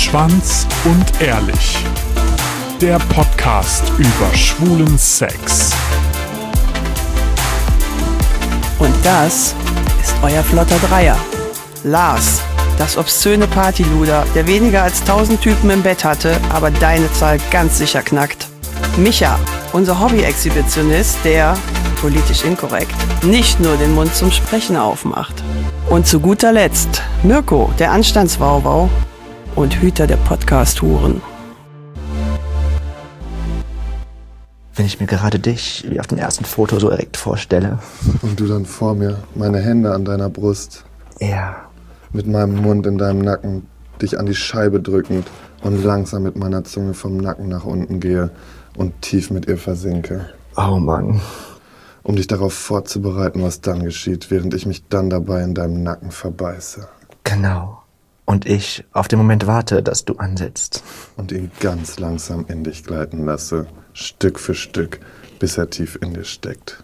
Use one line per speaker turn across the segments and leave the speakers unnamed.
Schwanz und Ehrlich. Der Podcast über schwulen Sex.
Und das ist euer flotter Dreier. Lars, das obszöne Partyluder, der weniger als 1000 Typen im Bett hatte, aber deine Zahl ganz sicher knackt. Micha, unser Hobby-Exhibitionist, der, politisch inkorrekt, nicht nur den Mund zum Sprechen aufmacht. Und zu guter Letzt Mirko, der Anstandswauwau und Hüter der Podcast-Huren.
Wenn ich mir gerade dich wie auf dem ersten Foto so direkt vorstelle.
Und du dann vor mir, meine Hände an deiner Brust.
Ja.
Mit meinem Mund in deinem Nacken, dich an die Scheibe drückend und langsam mit meiner Zunge vom Nacken nach unten gehe und tief mit ihr versinke.
Oh Mann.
Um dich darauf vorzubereiten, was dann geschieht, während ich mich dann dabei in deinem Nacken verbeiße.
Genau. Und ich auf den Moment warte, dass du ansetzt.
Und ihn ganz langsam in dich gleiten lasse, Stück für Stück, bis er tief in dir steckt.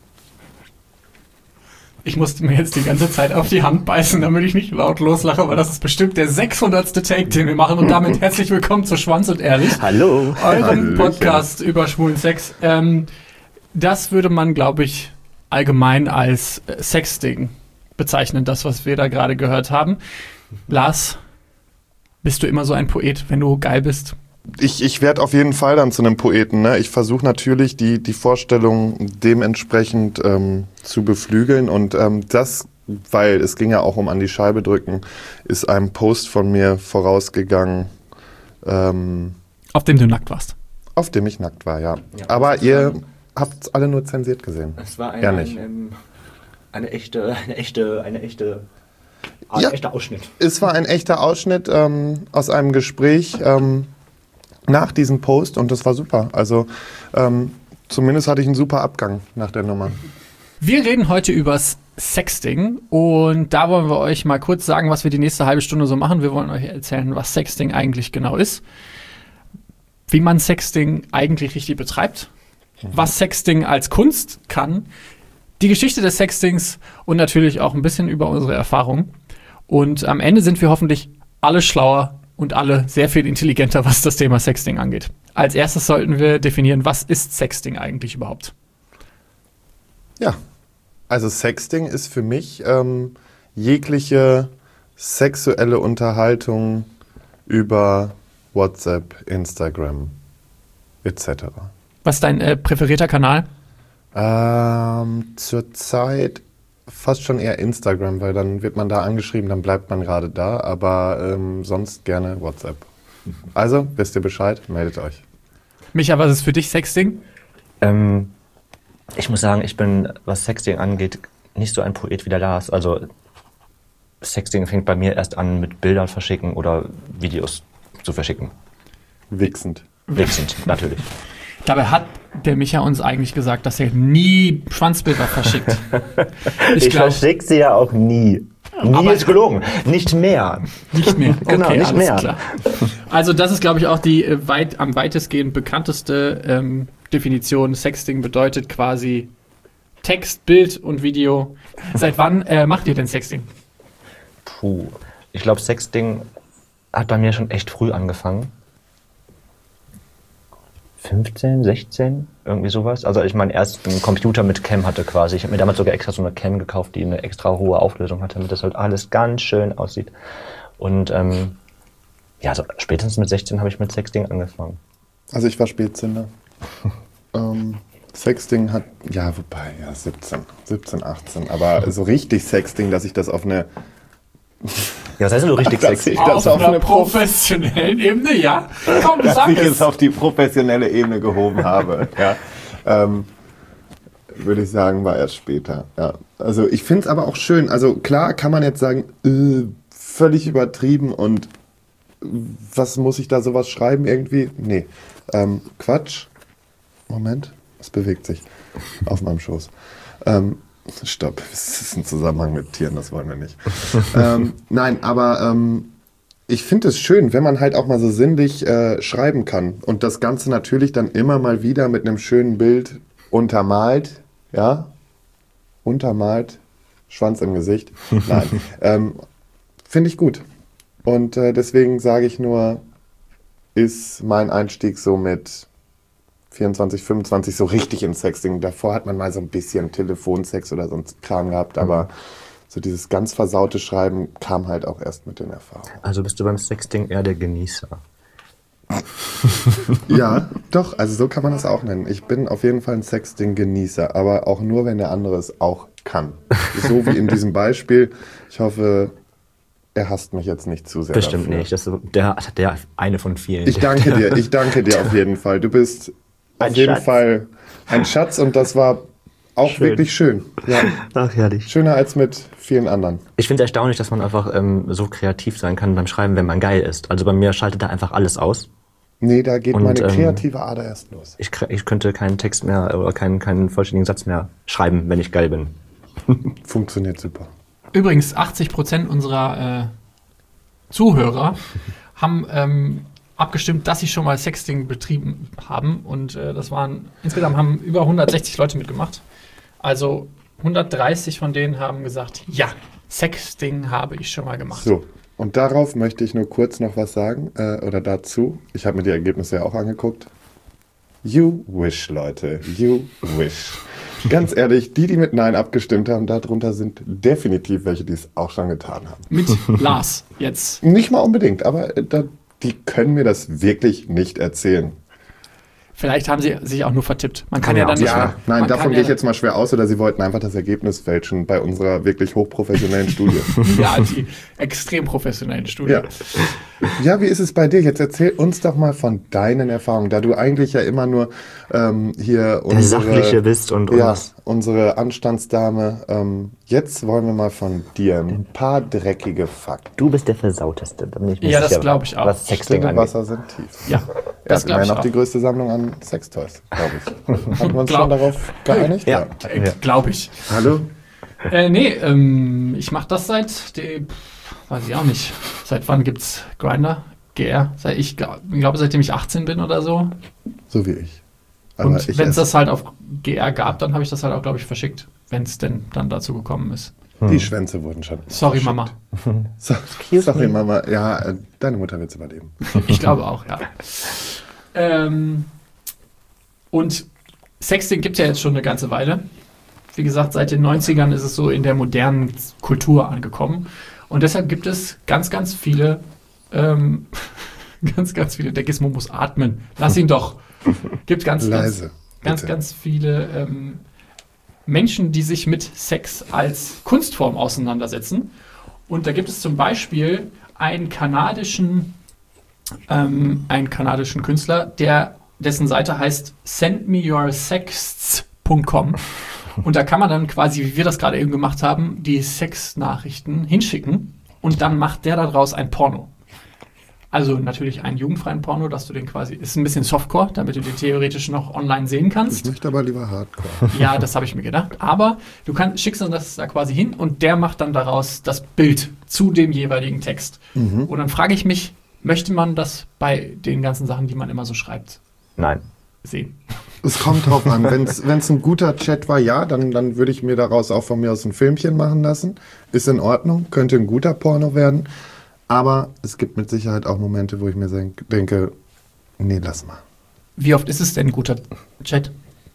Ich musste mir jetzt die ganze Zeit auf die Hand beißen, damit ich nicht laut loslache, weil das ist bestimmt der 600. Take, den wir machen. Und damit herzlich willkommen zu Schwanz und Ehrlich.
Hallo.
Eurem Podcast über schwulen Sex. Das würde man, glaube ich, allgemein als Sexting bezeichnen, das, was wir da gerade gehört haben. Lars, bist du immer so ein Poet, wenn du geil bist?
Ich werde auf jeden Fall dann zu einem Poeten. Ne? Ich versuche natürlich, die Vorstellung dementsprechend zu beflügeln. Und das, weil es ging ja auch um an die Scheibe drücken, ist einem Post von mir vorausgegangen.
Auf dem du nackt warst.
Auf dem ich nackt war, ja. Aber ihr habt es alle nur zensiert gesehen.
Es war
ein
echter Ausschnitt.
Es war ein echter Ausschnitt aus einem Gespräch nach diesem Post und das war super. Also zumindest hatte ich einen super Abgang nach der Nummer.
Wir reden heute übers Sexting und da wollen wir euch mal kurz sagen, was wir die nächste halbe Stunde so machen. Wir wollen euch erzählen, was Sexting eigentlich genau ist, wie man Sexting eigentlich richtig betreibt, was Sexting als Kunst kann, die Geschichte des Sextings und natürlich auch ein bisschen über unsere Erfahrungen. Und am Ende sind wir hoffentlich alle schlauer und alle sehr viel intelligenter, was das Thema Sexting angeht. Als erstes sollten wir definieren, was ist Sexting eigentlich überhaupt?
Ja, also Sexting ist für mich jegliche sexuelle Unterhaltung über WhatsApp, Instagram etc.
Was ist dein präferierter Kanal?
Zurzeit fast schon eher Instagram, weil dann wird man da angeschrieben, dann bleibt man gerade da, aber sonst gerne WhatsApp. Also, wisst ihr Bescheid, meldet euch.
Micha, was ist für dich Sexting?
Ich muss sagen, ich bin, was Sexting angeht, nicht so ein Poet wie der Lars. Also Sexting fängt bei mir erst an mit Bildern verschicken oder Videos zu verschicken.
Wichsend,
natürlich.
Dabei hat der Micha uns eigentlich gesagt, dass er nie Schwanzbilder verschickt.
Ich verschicke sie ja auch nie. Nie ist gelogen. Nicht mehr.
Nicht mehr.
Genau,
okay,
nicht
alles
mehr.
Klar. Also das ist, glaube ich, auch die am weitestgehend bekannteste Definition. Sexting bedeutet quasi Text, Bild und Video. Seit wann macht ihr denn Sexting?
Puh. Ich glaube, Sexting hat bei mir schon echt früh angefangen. 15, 16, irgendwie sowas. Also ich meinen ersten Computer mit Cam hatte quasi. Ich habe mir damals sogar extra so eine Cam gekauft, die eine extra hohe Auflösung hatte, damit das halt alles ganz schön aussieht. Und so spätestens mit 16 habe ich mit Sexting angefangen.
Also ich war Spätzünder. Sexting hat, 17, 18. Aber so richtig Sexting, dass ich das auf eine...
Ja, was heißt denn so richtig sexy?
Das auf eine
professionellen Ebene, ja. Komm,
dass
sag
ich
es.
es auf die professionelle Ebene gehoben habe. Ja. Würde ich sagen, war erst später. Ja. Also ich finde es aber auch schön. Also klar kann man jetzt sagen, völlig übertrieben und was muss ich da sowas schreiben irgendwie? Nee. Quatsch. Moment, es bewegt sich auf meinem Schoß. Stopp, das ist ein Zusammenhang mit Tieren, das wollen wir nicht. Nein, aber ich finde es schön, wenn man halt auch mal so sinnlich schreiben kann und das Ganze natürlich dann immer mal wieder mit einem schönen Bild untermalt, ja, Schwanz im Gesicht. Nein, finde ich gut. Und deswegen sage ich nur, ist mein Einstieg so mit 24, 25 so richtig ins Sexting. Davor hat man mal so ein bisschen Telefonsex oder so ein Kram gehabt, aber so dieses ganz versaute Schreiben kam halt auch erst mit den Erfahrungen.
Also bist du beim Sexting eher der Genießer?
Ja, doch, also so kann man das auch nennen. Ich bin auf jeden Fall ein Sexting-Genießer, aber auch nur, wenn der andere es auch kann. So wie in diesem Beispiel. Ich hoffe, er hasst mich jetzt nicht zu sehr.
Bestimmt
dafür.
nicht. Das ist der eine von vielen.
Ich danke dir auf jeden Fall. Du bist
Ein
auf jeden
Schatz.
Fall ein Schatz und das war auch
Schön.
wirklich schön. Ja.
Ach, herrlich.
Schöner als mit vielen anderen.
Ich finde es erstaunlich, dass man einfach so kreativ sein kann beim Schreiben, wenn man geil ist. Also bei mir schaltet da einfach alles aus.
Nee, da geht
Und,
meine kreative Ader erst los.
Ich könnte keinen Text mehr oder keinen vollständigen Satz mehr schreiben, wenn ich geil bin.
Funktioniert super.
Übrigens, 80% unserer Zuhörer haben abgestimmt, dass sie schon mal Sexting betrieben haben. Und insgesamt haben über 160 Leute mitgemacht. Also 130 von denen haben gesagt, ja, Sexting habe ich schon mal gemacht.
So, und darauf möchte ich nur kurz noch was sagen, oder dazu. Ich habe mir die Ergebnisse ja auch angeguckt. You wish, Leute. You wish. Ganz ehrlich, die mit Nein abgestimmt haben, darunter sind definitiv welche, die es auch schon getan haben.
Mit Lars jetzt.
Nicht mal unbedingt, aber die können mir das wirklich nicht erzählen.
Vielleicht haben sie sich auch nur vertippt. Man kann
Ja,
ja dann nicht.
Ja, nein,
man
davon
kann
gehe ich jetzt mal schwer aus, oder sie wollten einfach das Ergebnis fälschen bei unserer wirklich hochprofessionellen Studie.
Ja, die extrem professionellen Studien.
Ja, wie ist es bei dir? Jetzt erzähl uns doch mal von deinen Erfahrungen, da du eigentlich ja immer nur hier
Der Sachliche bist und
unsere Anstandsdame. Jetzt wollen wir mal von dir ein paar dreckige Fakten.
Du bist der Versauteste. Da bin ich mir
Ja, das
sicher,
glaube ich auch.
Was Sexting
Stille
angeht.
Wasser sind tief.
Ja, das
Ja,
glaube ich
immerhin auch
auch.
die größte Sammlung an Sextoys, glaube ich. Hatten wir uns
Glaub-
schon darauf geeinigt?
Ja.
Glaube ich.
Hallo?
Ich mache das weiß ich auch nicht. Seit wann gibt's Grindr? GR? Ich glaube, seitdem ich 18 bin oder so.
So wie ich. Aber
Und
ich
wenn es
esse.
das halt auf GR gab, dann habe ich das halt auch, glaube ich, verschickt. Wenn es denn dann dazu gekommen ist.
Die Schwänze wurden schon.
Sorry, Mama.
Sorry, Mama. Ja, deine Mutter wird es überleben.
Ich glaube auch, ja. Und Sexting gibt es ja jetzt schon eine ganze Weile. Wie gesagt, seit den 90ern ist es so in der modernen Kultur angekommen. Und deshalb gibt es ganz, ganz viele, ganz viele, der Gizmo muss atmen. Lass ihn doch. Gibt
Leise. bitte.
ganz viele Menschen, die sich mit Sex als Kunstform auseinandersetzen. Und da gibt es zum Beispiel einen kanadischen Künstler, dessen Seite heißt sendmeyoursexts.com. Und da kann man dann quasi, wie wir das gerade eben gemacht haben, die Sexnachrichten hinschicken und dann macht der daraus ein Porno. Also natürlich einen jugendfreien Porno, dass du den quasi, ist ein bisschen Softcore, damit du den theoretisch noch online sehen
Ich
kannst.
möchte aber lieber Hardcore.
Ja, das habe ich mir gedacht. Aber du schickst dann das da quasi hin und der macht dann daraus das Bild zu dem jeweiligen Text. Und dann frage ich mich, möchte man das bei den ganzen Sachen, die man immer so schreibt,
Nein.
sehen?
Es kommt drauf an. Wenn es ein guter Chat war, ja, dann würde ich mir daraus auch von mir aus ein Filmchen machen lassen. Ist in Ordnung, könnte ein guter Porno werden. Aber es gibt mit Sicherheit auch Momente, wo ich mir denke, nee, lass mal.
Wie oft ist es denn ein guter Chat?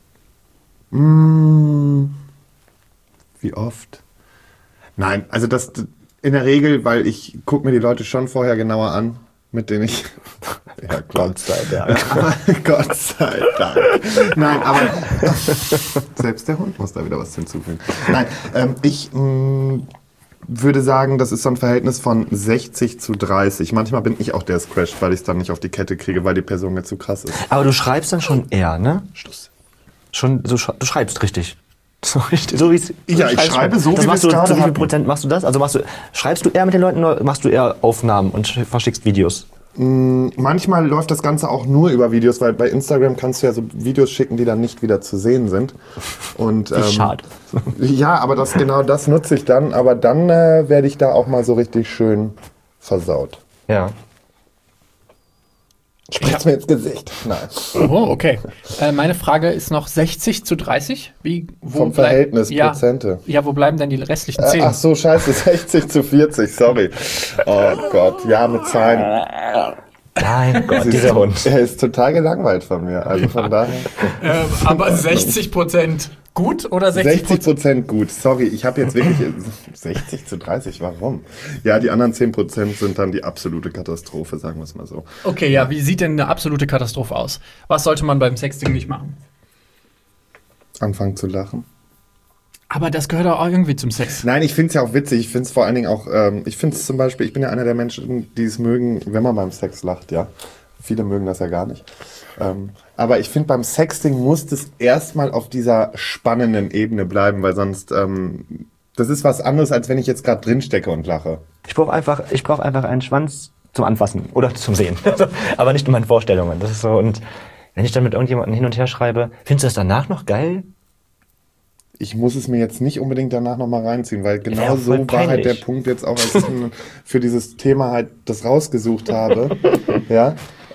Wie oft? Nein, also das in der Regel, weil ich gucke mir die Leute schon vorher genauer an, mit denen ich... Ja, Gott sei Dank. Gott sei Dank. Nein, aber selbst der Hund muss da wieder was hinzufügen. Nein, ich würde sagen, das ist so ein Verhältnis von 60:30. Manchmal bin ich auch der Scratch, weil ich es dann nicht auf die Kette kriege, weil die Person mir zu krass ist.
Aber du schreibst dann schon eher, ne?
Schluss.
Schon, du schreibst richtig. So richtig, so wie's,
Ja,
du
ich
schreibst
schreibe
schon.
so,
Das
wie
machst
wir es
du,
gerade
zu wie viel
hatten.
Prozent machst du das? Also schreibst du eher mit den Leuten oder machst du eher Aufnahmen und verschickst Videos?
Manchmal läuft das Ganze auch nur über Videos, weil bei Instagram kannst du ja so Videos schicken, die dann nicht wieder zu sehen sind. Und,
Schade.
Ja, aber genau das nutze ich dann. Aber dann werde ich da auch mal so richtig schön versaut.
Ja.
Spritz mir ins Gesicht. Nein.
Oh, okay. Meine Frage ist noch 60:30.
Vom Verhältnis, Prozente.
Ja, wo bleiben denn die restlichen 10?
Ach so, scheiße, 60:40, sorry. Oh Gott, ja, mit Zahlen.
Mein Gott, dieser Hund.
Er ist total gelangweilt von mir, also von daher.
Aber 60% gut oder
60% gut, sorry, ich habe jetzt wirklich 60:30, warum? Ja, die anderen 10% sind dann die absolute Katastrophe, sagen wir es mal so.
Okay, ja, wie sieht denn eine absolute Katastrophe aus? Was sollte man beim Sexting nicht machen?
Anfangen zu lachen.
Aber das gehört auch irgendwie zum Sex.
Nein, ich finde es ja auch witzig. Ich finde es vor allen Dingen auch, ich finde es zum Beispiel, ich bin ja einer der Menschen, die es mögen, wenn man beim Sex lacht, ja. Viele mögen das ja gar nicht. Aber ich finde, beim Sexting muss das erstmal auf dieser spannenden Ebene bleiben, weil sonst, das ist was anderes, als wenn ich jetzt gerade drinstecke und lache.
Ich brauche einfach einen Schwanz zum Anfassen oder zum Sehen. Aber nicht in meinen Vorstellungen. Das ist so, und wenn ich dann mit irgendjemandem hin und her schreibe, findest du das danach noch geil?
Ich muss es mir jetzt nicht unbedingt danach nochmal reinziehen, weil genau
Ja, voll
so war halt der
peinlich.
Punkt jetzt auch, als ich für dieses Thema halt das rausgesucht habe, ja,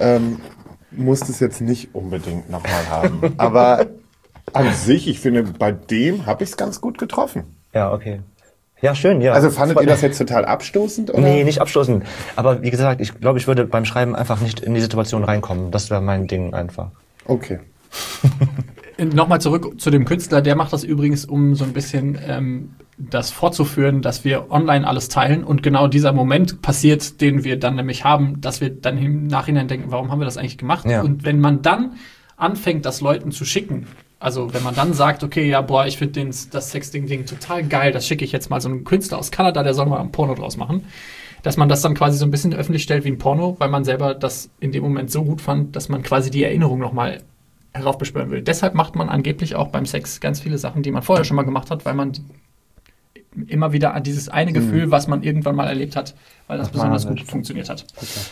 muss es jetzt nicht unbedingt nochmal haben. Aber an sich, ich finde, bei dem habe ich es ganz gut getroffen.
Ja, okay. Ja, schön, ja.
Also fandet ihr das jetzt total abstoßend? Oder?
Nee, nicht abstoßend. Aber wie gesagt, ich glaube, ich würde beim Schreiben einfach nicht in die Situation reinkommen. Das wäre mein Ding einfach.
Okay.
Nochmal zurück zu dem Künstler, der macht das übrigens, um so ein bisschen das fortzuführen, dass wir online alles teilen und genau dieser Moment passiert, den wir dann nämlich haben, dass wir dann im Nachhinein denken, warum haben wir das eigentlich gemacht?
Ja.
Und wenn man dann anfängt, das Leuten zu schicken, also wenn man dann sagt, okay, ja, boah, ich finde das Sexting-Ding total geil, das schicke ich jetzt mal so einem Künstler aus Kanada, der soll mal ein Porno draus machen, dass man das dann quasi so ein bisschen öffentlich stellt wie ein Porno, weil man selber das in dem Moment so gut fand, dass man quasi die Erinnerung nochmal heraufbeschwören will. Deshalb macht man angeblich auch beim Sex ganz viele Sachen, die man vorher schon mal gemacht hat, weil man immer wieder an dieses eine Gefühl, was man irgendwann mal erlebt hat, weil das besonders gut funktioniert hat.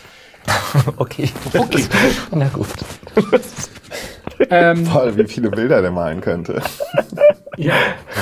Okay. Na gut.
Voll, wie viele Bilder der malen könnte.
Ja.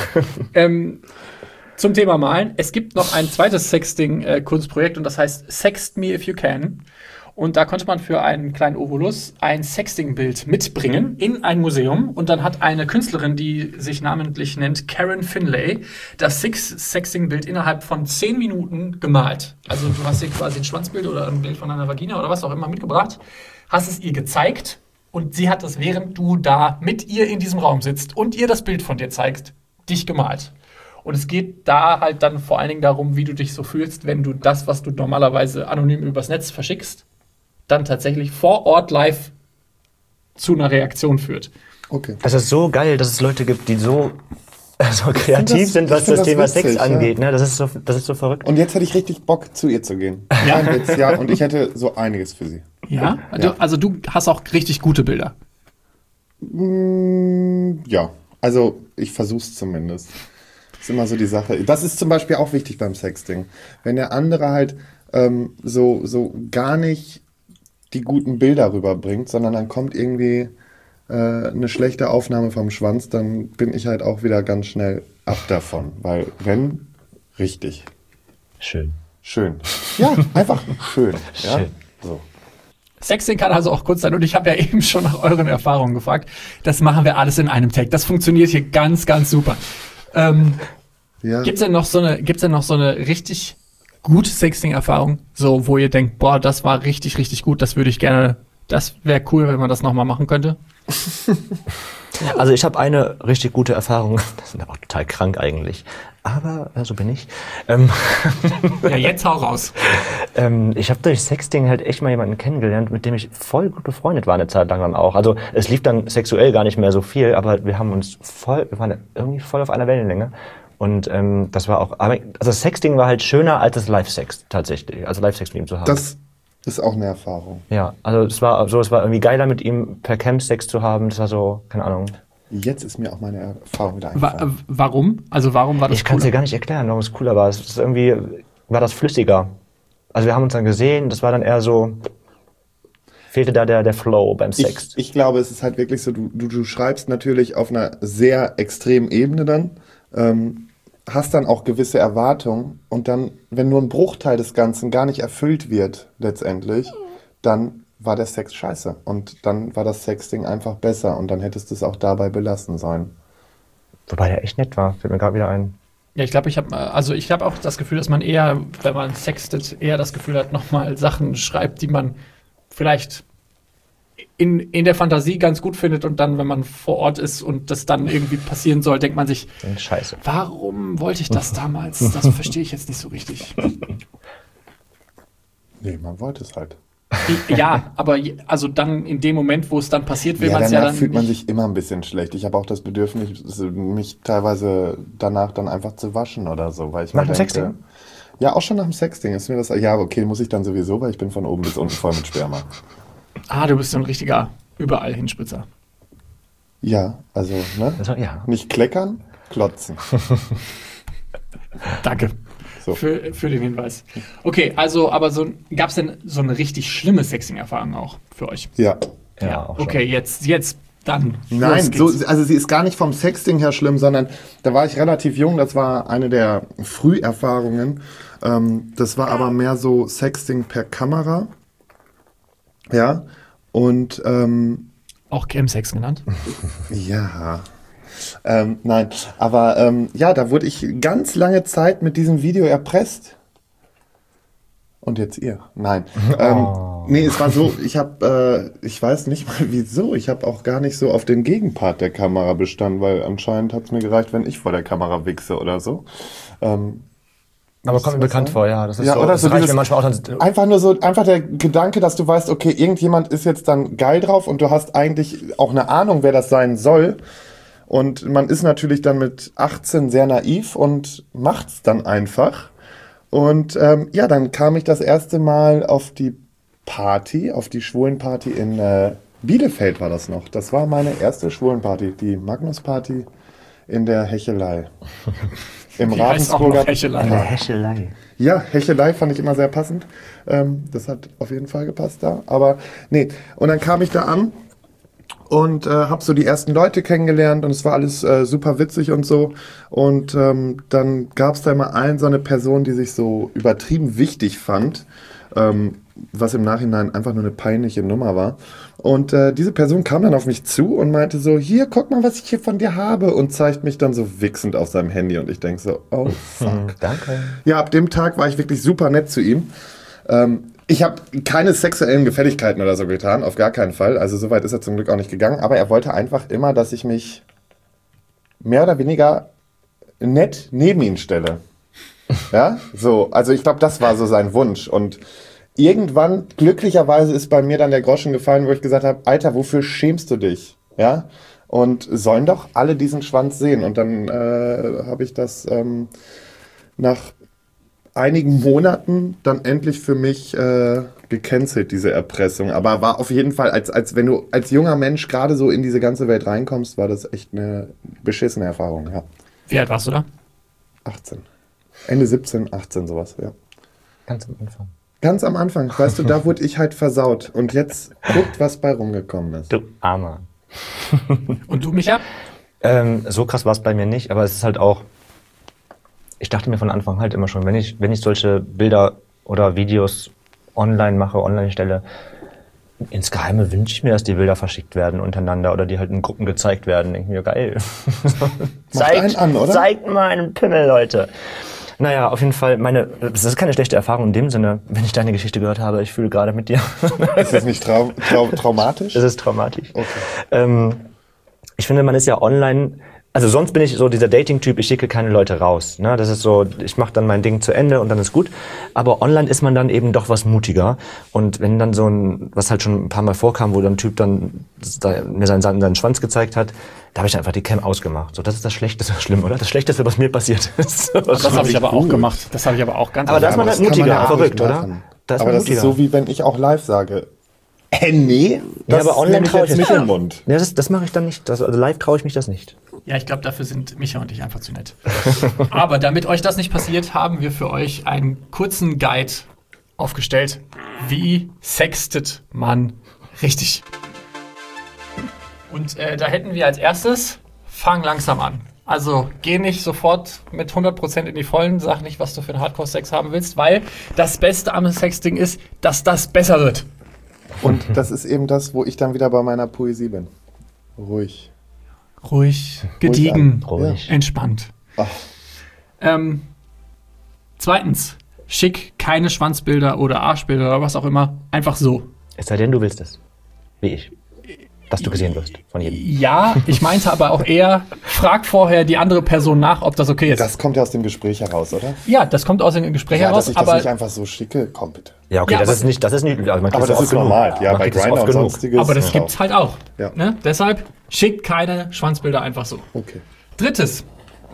Zum Thema Malen. Es gibt noch ein zweites Sexting-Kunstprojekt und das heißt Sext Me If You Can. Und da konnte man für einen kleinen Obolus ein Sexting-Bild mitbringen in ein Museum. Und dann hat eine Künstlerin, die sich namentlich nennt Karen Finlay, das Sexting-Bild innerhalb von 10 Minuten gemalt. Also du hast ihr quasi ein Schwanzbild oder ein Bild von einer Vagina oder was auch immer mitgebracht, hast es ihr gezeigt und sie hat das, während du da mit ihr in diesem Raum sitzt und ihr das Bild von dir zeigst, dich gemalt. Und es geht da halt dann vor allen Dingen darum, wie du dich so fühlst, wenn du das, was du normalerweise anonym übers Netz verschickst, dann tatsächlich vor Ort live zu einer Reaktion führt.
Okay.
Das ist so geil, dass es Leute gibt, die so kreativ sind, was das Thema
witzig,
Sex
ja.
angeht. Ne? Das ist so verrückt.
Und jetzt hätte ich richtig Bock, zu ihr zu gehen. Kein Witz, ja. Und ich hätte so einiges für sie.
Ja?
Ja.
Also du hast auch richtig gute Bilder.
Ja, also ich versuch's zumindest. Das ist immer so die Sache. Das ist zum Beispiel auch wichtig beim Sexting. Wenn der andere halt so gar nicht die guten Bilder rüberbringt, sondern dann kommt irgendwie eine schlechte Aufnahme vom Schwanz, dann bin ich halt auch wieder ganz schnell ab davon. Weil wenn, richtig.
Schön.
Schön. Ja, einfach schön. Ja?
Schön.
So.
Sexting kann also auch kurz sein und ich habe ja eben schon nach euren Erfahrungen gefragt. Das machen wir alles in einem Tag. Das funktioniert hier ganz, ganz super.
Ja.
Gibt's denn noch so eine richtig gute Sexting-Erfahrung, so wo ihr denkt, boah, das war richtig, richtig gut, das wäre cool, wenn man das nochmal machen könnte?
Also ich habe eine richtig gute Erfahrung. Das ist auch total krank eigentlich. Aber so bin ich.
Ja, jetzt hau raus.
Ich habe durch Sexting halt echt mal jemanden kennengelernt, mit dem ich voll gut befreundet war eine Zeit lang dann auch. Also es lief dann sexuell gar nicht mehr so viel, aber wir waren irgendwie voll auf einer Wellenlänge. Und das war auch, also Sexting war halt schöner als das Live-Sex tatsächlich, also Live-Sex mit ihm zu haben.
Das ist auch eine Erfahrung.
Ja, also es war irgendwie geiler mit ihm per Cam Sex zu haben, das war so, keine Ahnung.
Jetzt ist mir auch meine Erfahrung wieder eingefallen.
Warum? Also warum war das
Ich kann es dir gar nicht erklären, warum es cooler war. Es ist irgendwie, war das flüssiger. Also wir haben uns dann gesehen, das war dann eher so, fehlte da der Flow beim Sex.
Ich glaube, es ist halt wirklich so, du schreibst natürlich auf einer sehr extremen Ebene dann, hast dann auch gewisse Erwartungen und dann, wenn nur ein Bruchteil des Ganzen gar nicht erfüllt wird letztendlich, dann war der Sex scheiße. Und dann war das Sexting einfach besser und dann hättest du es auch dabei belassen sollen.
Wobei der echt nett war, fällt mir gerade wieder ein.
Ja, ich glaube, ich habe auch das Gefühl, dass man eher, wenn man sextet, eher das Gefühl hat, nochmal Sachen schreibt, die man vielleicht in der Fantasie ganz gut findet und dann, wenn man vor Ort ist und das dann irgendwie passieren soll, denkt man sich,
Scheiße.
Warum wollte ich das damals? Das verstehe ich jetzt nicht so richtig.
Nee, man wollte es halt.
Ja, aber also dann in dem Moment, wo es dann passiert, will
Ja,
man es ja
danach
dann
fühlt man
nicht.
sich immer ein bisschen schlecht. Ich habe auch das Bedürfnis, mich teilweise danach dann einfach zu waschen oder so. Weil ich
Nach
mir
dem
denke,
Sexting?
Ja, auch schon nach dem Sexting ist mir das. Ja, aber okay, muss ich dann sowieso, weil ich bin von oben bis unten voll mit Sperma.
Du bist so ein richtiger überall Hinspritzer.
Ja, also, ne?
Also, ja.
Nicht kleckern, klotzen.
Danke
So.
für den Hinweis. Okay, also, aber gab es denn so eine richtig schlimme Sexting-Erfahrung auch für euch?
Ja.
Ja, auch schon.
Okay, jetzt dann.
Nein,
los geht's.
also sie ist gar nicht vom Sexting her schlimm, sondern da war ich relativ jung, das war eine der Früherfahrungen. Das war aber mehr so Sexting per Kamera. Ja, und
Auch Chemsex genannt.
ja. Nein, aber ja, da wurde ich ganz lange Zeit mit diesem Video erpresst. Und jetzt ihr. Nein. Nee, es war so, ich weiß nicht mal wieso, ich habe auch gar nicht so auf den Gegenpart der Kamera bestanden, weil anscheinend hat es mir gereicht, wenn ich vor der Kamera wichse oder so.
Aber kommt mir bekannt vor, ja. Das ist
Ja,
so,
oder
das
so
reicht
dieses-
mir manchmal auch dann.
Einfach der Gedanke, dass du weißt, okay, irgendjemand ist jetzt dann geil drauf und du hast eigentlich auch eine Ahnung, wer das sein soll. Und man ist natürlich dann mit 18 sehr naiv und macht's dann einfach. Und ja, dann kam ich das erste Mal auf die Party, auf die Schwulenparty in Bielefeld war das noch. Das war meine erste Schwulenparty, die Magnus-Party in der Hechelei. Im
Die heißt auch noch
Ravensburger.
Hechelei.
Hechelei.
Ja, Hechelei fand ich immer sehr passend. Das hat auf jeden Fall gepasst da. Aber nee, und dann kam ich da an und habe so die ersten Leute kennengelernt und es war alles super witzig und so. Und dann gab es da immer allen so eine Person, die sich so übertrieben wichtig fand, was im Nachhinein einfach nur eine peinliche Nummer war. Und diese Person kam dann auf mich zu und meinte so, hier, guck mal, was ich hier von dir habe und zeigt mich dann so wichsend auf seinem Handy und ich denke so, oh fuck.
Danke.
Ja, ab dem Tag war ich wirklich super nett zu ihm. Ich habe keine sexuellen Gefälligkeiten oder so getan, auf gar keinen Fall. Also so weit ist er zum Glück auch nicht gegangen. Aber er wollte einfach immer, dass ich mich mehr oder weniger nett neben ihn stelle. Ja, so. Also ich glaube, das war so sein Wunsch. Und irgendwann, glücklicherweise, ist bei mir dann der Groschen gefallen, wo ich gesagt habe, Alter, wofür schämst du dich? Ja. Und sollen doch alle diesen Schwanz sehen. Und dann habe ich das nach einigen Monaten dann endlich für mich gecancelt, diese Erpressung. Aber war auf jeden Fall, als wenn du als junger Mensch gerade so in diese ganze Welt reinkommst, war das echt eine beschissene Erfahrung, ja.
Wie alt warst du da?
18. Ende 17, 18 sowas, ja.
Ganz am Anfang.
Ganz am Anfang, weißt du, da wurde ich halt versaut. Und jetzt guckt, was bei rumgekommen ist.
Du Armer.
Und du, Micha?
So krass war es bei mir nicht, aber es ist halt auch, ich dachte mir von Anfang halt immer schon, wenn ich solche Bilder oder Videos online mache, online stelle, ins Geheime wünsche ich mir, dass die Bilder verschickt werden untereinander oder die halt in Gruppen gezeigt werden. Denke mir, geil.
einen an, oder?
Zeigt mal einen Pimmel, Leute. Naja, auf jeden Fall, das ist keine schlechte Erfahrung in dem Sinne, wenn ich deine Geschichte gehört habe, ich fühle gerade mit dir.
Ist das nicht traumatisch?
Es ist traumatisch.
Okay.
Ich finde, man ist ja online, also sonst bin ich so dieser Dating-Typ, ich schicke keine Leute raus. Ne? Das ist so, ich mache dann mein Ding zu Ende und dann ist gut. Aber online ist man dann eben doch was mutiger. Und wenn dann so was halt schon ein paar Mal vorkam, wo dann ein Typ dann mir seinen Schwanz gezeigt hat, da habe ich einfach die Cam ausgemacht. So, das ist das Schlechteste, schlimm, oder? Das Schlechteste, was mir passiert ist.
Das habe ich aber auch gemacht. Das habe ich aber auch ganz
Aber da ist man
das
halt
kann
mutiger,
ja auch
verrückt,
nicht
oder?
machen.
Da ist
Aber
man
das
mutiger.
ist so, wie wenn ich auch live sage, nee, das
aber online
nehme ich
traue ich
jetzt
mich
nicht im Mund.
Ja, das mache ich dann nicht. Also live traue ich mich das nicht.
Ja, ich glaube, dafür sind Micha und ich einfach zu nett. Aber damit euch das nicht passiert, haben wir für euch einen kurzen Guide aufgestellt. Wie sextet man richtig? Und da hätten wir als erstes, fang langsam an. Also geh nicht sofort mit 100% in die Vollen, sag nicht, was du für einen Hardcore-Sex haben willst, weil das Beste am Sexting ist, dass das besser wird.
Und das ist eben das, wo ich dann wieder bei meiner Poesie bin. Ruhig.
Ruhig, gediegen,
Ruhig.
entspannt.
Ach.
Zweitens, schick keine Schwanzbilder oder Arschbilder oder was auch immer, einfach so.
Es sei denn, du willst es. Wie ich. Dass du gesehen wirst von jedem.
Ja, ich meinte aber auch eher, frag vorher die andere Person nach, ob das okay ist.
Das kommt ja aus dem Gespräch heraus, oder?
Ja, das kommt aus dem Gespräch
Ja,
heraus,
dass ich das
aber,
nicht einfach so schicke, komm bitte.
Ja, okay,
Ja,
das
aber-
ist nicht, also man
Aber
kriegt
das
oft
ist
genug.
normal. Ja,
Man
bei
kriegt es
Grindr
oft
und
genug.
sonstiges.
aber das
auch.
gibt's halt auch.
Ja.
Ne? Deshalb schickt keine Schwanzbilder einfach so.
Okay.
Drittes,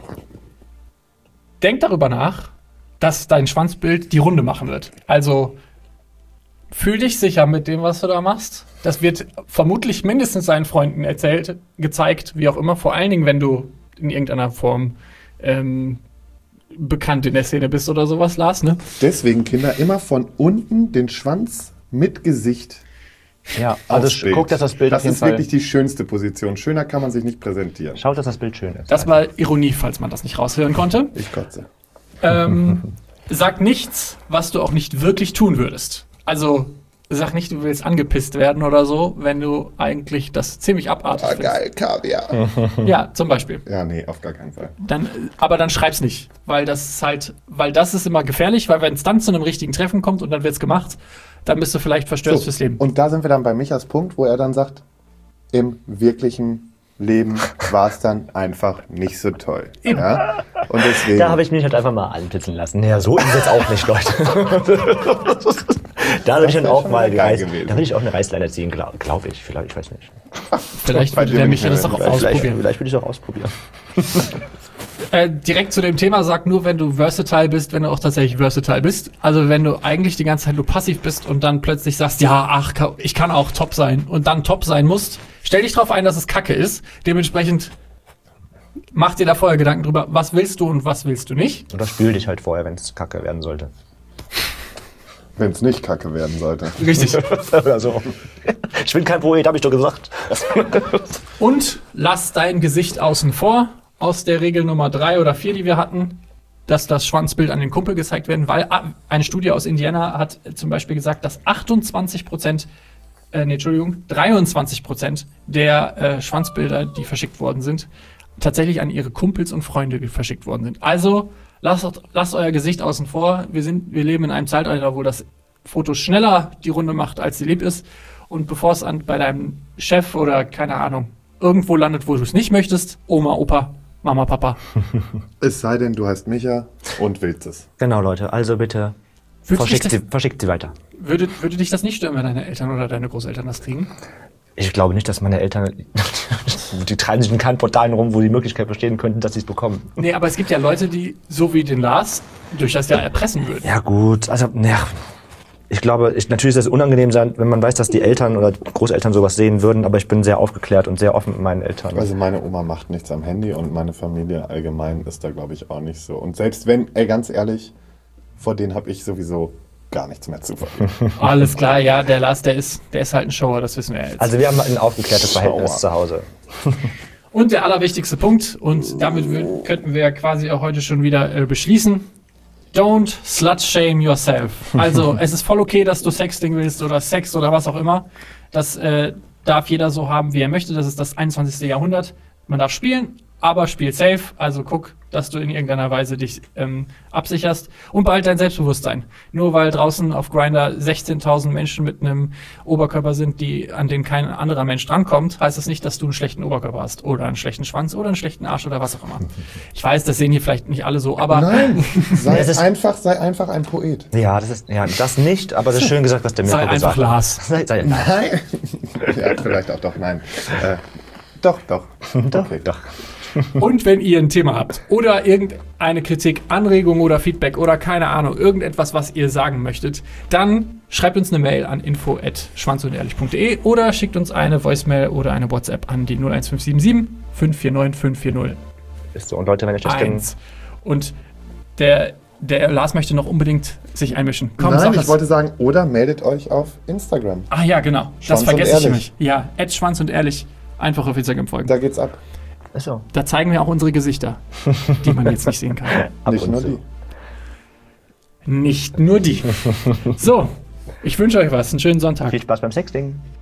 denk darüber nach, dass dein Schwanzbild die Runde machen wird. Also fühl dich sicher mit dem, was du da machst. Das wird vermutlich mindestens seinen Freunden erzählt, gezeigt, wie auch immer. Vor allen Dingen, wenn du in irgendeiner Form bekannt in der Szene bist oder sowas, Lars, ne?
Deswegen, Kinder, immer von unten den Schwanz mit Gesicht
Ja, also
aufs Bild.
guck, dass das Bild
Das
auf jeden
ist
Fall.
wirklich die schönste Position. Schöner kann man sich nicht präsentieren.
Schaut, dass das Bild schön ist.
Das war Ironie, falls man das nicht raushören konnte.
Ich kotze.
Sag nichts, was du auch nicht wirklich tun würdest. Also sag nicht, du willst angepisst werden oder so, wenn du eigentlich das ziemlich abartig
Ah,
findest.
geil, Kaviar.
Ja, zum Beispiel.
Ja, nee, auf gar keinen Fall.
Aber dann schreib's nicht, weil das ist immer gefährlich, weil wenn es dann zu einem richtigen Treffen kommt und dann wird's gemacht, dann bist du vielleicht verstört fürs Leben.
Und da sind wir dann bei Michas Punkt, wo er dann sagt, im wirklichen Leben war es dann einfach nicht so toll. Ja? Und deswegen.
Da habe ich mich halt einfach mal anpitzen lassen. Ja, so ist es jetzt auch nicht, Leute. Da würde ich dann
wär
auch
schon
mal
geil
da
gewesen.
würde ich auch eine Reißleine ziehen, glaube ich. Vielleicht, ich weiß nicht.
Vielleicht
bei
würde
dir
der
bin
Micha
ich
das
mir
auch
nicht sicher.
ausprobieren.
Vielleicht würde ich es auch ausprobieren.
Direkt zu dem Thema, sag nur, wenn du versatile bist, wenn du auch tatsächlich versatile bist. Also wenn du eigentlich die ganze Zeit nur passiv bist und dann plötzlich sagst, ja, ach, ich kann auch top sein und dann top sein musst, stell dich drauf ein, dass es Kacke ist. Dementsprechend mach dir da vorher Gedanken drüber, was willst du und was willst du nicht.
Oder spül dich halt vorher, wenn es kacke werden sollte.
Wenn es nicht kacke werden sollte.
Richtig.
Also, ich bin kein Poet, habe ich doch gesagt.
Und lass dein Gesicht außen vor, aus der Regel Nummer 3 oder 4, die wir hatten, dass das Schwanzbild an den Kumpel gezeigt werden, weil eine Studie aus Indiana hat zum Beispiel gesagt, dass 23% der Schwanzbilder, die verschickt worden sind, tatsächlich an ihre Kumpels und Freunde verschickt worden sind. Also lasst euer Gesicht außen vor. Wir leben in einem Zeitalter, wo das Foto schneller die Runde macht, als sie lieb ist. Und bevor es bei deinem Chef oder, keine Ahnung, irgendwo landet, wo du es nicht möchtest, Oma, Opa, Mama, Papa.
Es sei denn, du heißt Micha und willst es.
Genau, Leute, also bitte verschickt sie weiter.
Würde dich das nicht stören, wenn deine Eltern oder deine Großeltern das kriegen?
Ich glaube nicht, dass meine Eltern, die treiben sich in keinen Portalen rum, wo die Möglichkeit bestehen könnten, dass sie es bekommen.
Nee, aber es gibt ja Leute, die, so wie den Lars, durch das ja erpressen würden.
Ja gut, also ja, ich glaube, natürlich ist es unangenehm sein, wenn man weiß, dass die Eltern oder Großeltern sowas sehen würden, aber ich bin sehr aufgeklärt und sehr offen mit meinen Eltern.
Also meine Oma macht nichts am Handy und meine Familie allgemein ist da, glaube ich, auch nicht so. Und selbst wenn, ganz ehrlich, vor denen habe ich sowieso gar nichts mehr zu verlieren.
Alles klar, ja, der Lars, der ist halt ein Shower, das wissen wir ja jetzt.
Also wir haben ein aufgeklärtes Verhältnis
Schauer.
zu Hause.
Und der allerwichtigste Punkt, und damit könnten wir quasi auch heute schon wieder beschließen, don't slut-shame yourself. Also es ist voll okay, dass du Sexting willst oder Sex oder was auch immer. Das darf jeder so haben, wie er möchte. Das ist das 21. Jahrhundert. Man darf spielen, aber spiel safe. Also guck, dass du in irgendeiner Weise dich absicherst und behalt dein Selbstbewusstsein. Nur weil draußen auf Grindr 16.000 Menschen mit einem Oberkörper sind, an den kein anderer Mensch drankommt, heißt das nicht, dass du einen schlechten Oberkörper hast oder einen schlechten Schwanz oder einen schlechten Arsch oder was auch immer. Ich weiß, das sehen hier vielleicht nicht alle so, aber
Nein, sei
Es ist-
einfach ein Poet.
Ja, das nicht, aber das ist schön gesagt, was der Mirko
sei einfach
gesagt hat.
Lars.
Sei
Nein. Ja, vielleicht auch doch, nein. Doch. Okay.
Doch.
Und wenn ihr ein Thema habt oder irgendeine Kritik, Anregung oder Feedback oder keine Ahnung, irgendetwas, was ihr sagen möchtet, dann schreibt uns eine Mail an info@schwanzundehrlich.de oder schickt uns eine Voicemail oder eine WhatsApp an die 01577 549 540
Ist so. Und Leute, wenn ich das kenne,
1. Und der Lars möchte noch unbedingt sich einmischen. Komm,
Nein,
sag
ich
es.
wollte sagen, oder meldet euch auf Instagram.
Ah ja, genau.
Schwanz
Das
und
vergesse ich
ehrlich.
nämlich. Ja, @Schwanz und ehrlich. Einfach auf Instagram folgen.
Da geht's ab.
ist so.
Da zeigen wir auch unsere Gesichter, die man jetzt nicht sehen kann.
Ab
Nicht
und
nur
zu.
die.
Nicht nur die. So, Ich wünsche euch was. Einen schönen Sonntag.
Viel Spaß beim Sexting.